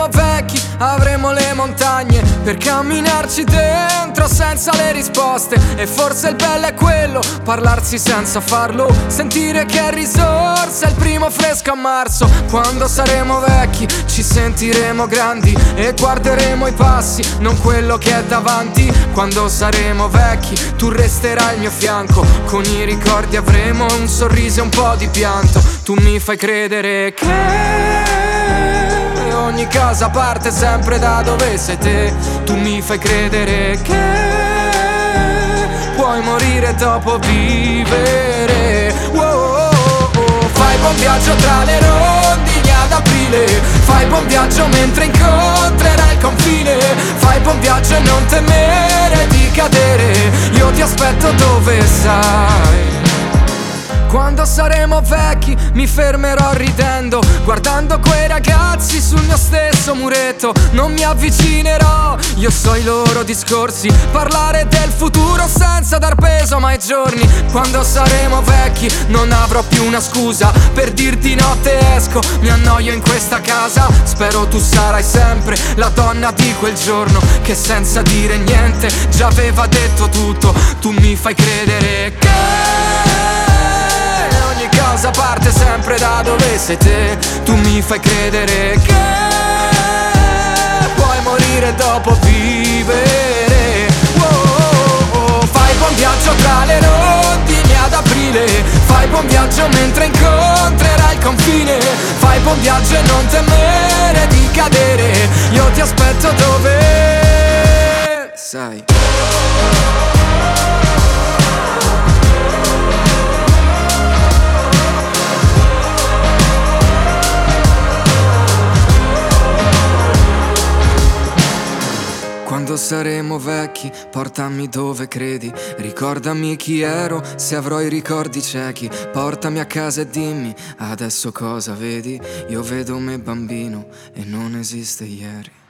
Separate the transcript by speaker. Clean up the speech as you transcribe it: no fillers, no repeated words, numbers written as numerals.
Speaker 1: saremo vecchi avremo le montagne per camminarci dentro senza le risposte. E forse il bello è quello, parlarsi senza farlo, sentire che è risorsa il primo fresco a marzo. Quando saremo vecchi ci sentiremo grandi e guarderemo i passi, non quello che è davanti. Quando saremo vecchi tu resterai al mio fianco, con i ricordi avremo un sorriso e un po' di pianto. Tu mi fai credere che ogni cosa parte sempre da dove sei te. Tu mi fai credere che puoi morire dopo vivere. Fai buon viaggio tra le rondini ad aprile, fai buon viaggio mentre incontrerai il confine. Fai buon viaggio e non temere di cadere, io ti aspetto dove sai. Quando saremo vecchi mi fermerò ridendo, guardando quei ragazzi sul mio stesso muretto. Non mi avvicinerò, io so i loro discorsi, parlare del futuro senza dar peso mai ai giorni. Quando saremo vecchi non avrò più una scusa per dirti notte esco, mi annoio in questa casa. Spero tu sarai sempre la donna di quel giorno che senza dire niente già aveva detto tutto. Tu mi fai credere che ogni cosa parte sempre da dove sei te. Tu mi fai credere che puoi morire dopo vivere. Fai buon viaggio tra le rondini ad aprile, fai buon viaggio mentre incontrerai il confine. Fai buon viaggio e non temere di cadere, io ti aspetto dove sei. Quando saremo vecchi, portami dove credi, ricordami chi ero, se avrò i ricordi ciechi. Portami a casa e dimmi, adesso cosa vedi? Io vedo me bambino e non esiste ieri.